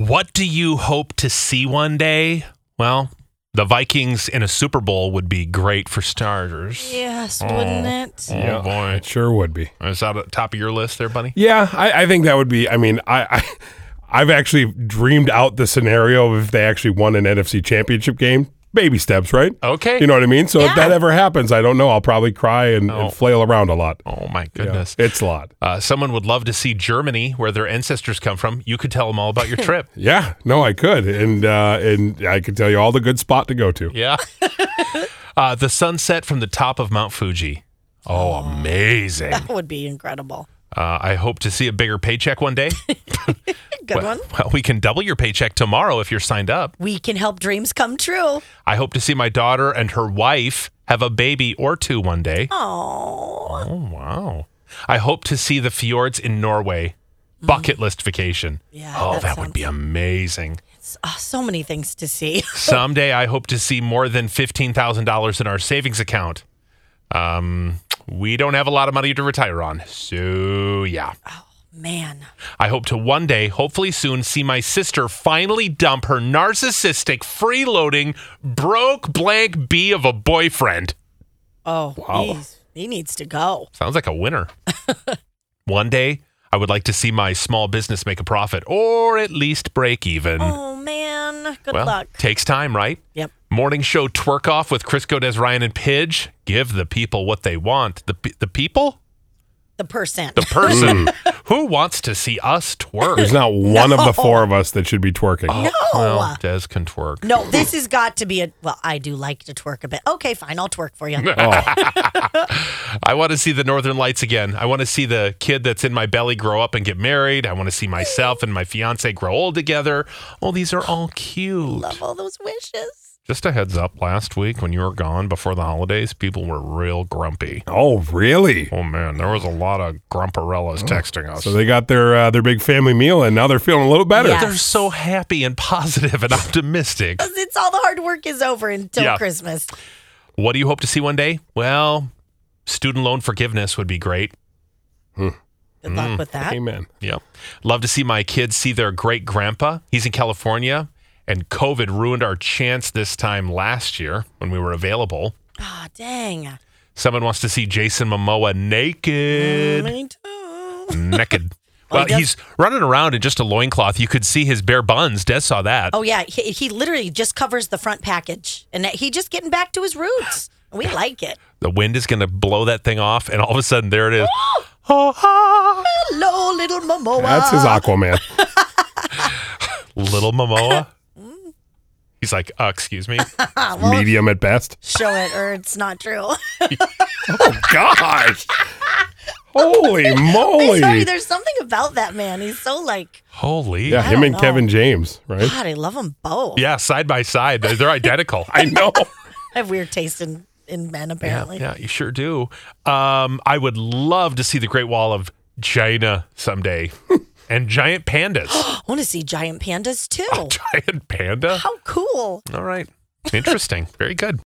What do you hope to see one day? Well, the Vikings in a Super Bowl would be great for starters. Yes, wouldn't it? Oh, boy. It sure would be. Is that at the top of your list there, buddy? Yeah, I think that would be. I mean, I've actually dreamed out the scenario of if they actually won an NFC Championship game. Baby steps, right? Okay. You know what I mean? So if that Yeah. ever happens, I don't know. I'll probably cry and flail around a lot. Oh, my goodness. Yeah, it's a lot. Someone would love to see Germany, where their ancestors come from. You could tell them all about your trip. Yeah, no, I could. And I could tell you all the good spot to go to. Yeah. The sunset from the top of Mount Fuji. Oh, amazing. That would be incredible. I hope to see a bigger paycheck one day. Good one. Well, we can double your paycheck tomorrow if you're signed up. We can help dreams come true. I hope to see my daughter and her wife have a baby or two one day. Oh, Oh, wow. I hope to see the fjords in Norway. Bucket list vacation. Yeah, Oh, that that would be sounds- amazing. so many things to see. Someday I hope to see more than $15,000 in our savings account. We don't have a lot of money to retire on. So, yeah. Man, I hope to one day, hopefully soon, see my sister finally dump her narcissistic, freeloading, broke blank bee of a boyfriend. Wow. he needs to go. Sounds like a winner. One day, I would like to see my small business make a profit or at least break even. Oh man, good well, luck. takes time, right? Yep. Morning show twerk off with Chris Godez, Ryan, and Pidge. Give the people what they want. The people? The percent. The person. Who wants to see us twerk? There's not one of the four of us that should be twerking. No. Well, Des can twerk. No, this has got to be well, I do like to twerk a bit. Okay, fine, I'll twerk for you. I want to see the Northern Lights again. I want to see the kid that's in my belly grow up and get married. I want to see myself and my fiance grow old together. Oh, these are all cute. Love all those wishes. Just a heads up, last week when you were gone before the holidays, people were real grumpy. Oh, really? Oh, man, there was a lot of grumparellas texting us. So they got their big family meal, and now they're feeling a little better. Yeah. They're so happy and positive and optimistic. 'Cause it's all the hard work is over until Yeah. Christmas. What do you hope to see one day? Well, student loan forgiveness would be great. Good luck with that. Amen. Yep. Love to see my kids see their great grandpa. He's in California, and COVID ruined our chance this time last year when we were available. Ah, dang. Someone wants to see Jason Momoa naked. Me too. Naked. Well, Well, he does- he's running around in just a loincloth. You could see his bare buns. Des saw that. Oh yeah, he literally just covers the front package, and he just getting back to his roots. We like it. The wind is going to blow that thing off, and all of a sudden, there it is. Oh, Hello, little Momoa. That's his Aquaman. little Momoa. He's like, excuse me. Medium at best. Show it, or it's not true. Gosh. Holy I'm moly. sorry, there's something about that man. He's so like, Holy. Yeah, I him don't and know. Kevin James, right? God, I love them both. Yeah, side by side. They're identical. I know. I have weird taste in men, apparently. Yeah, you sure do. I would love to see the Great Wall of China someday. And giant pandas. I want to see giant pandas too. Giant panda? How cool. All right. Interesting. Very good.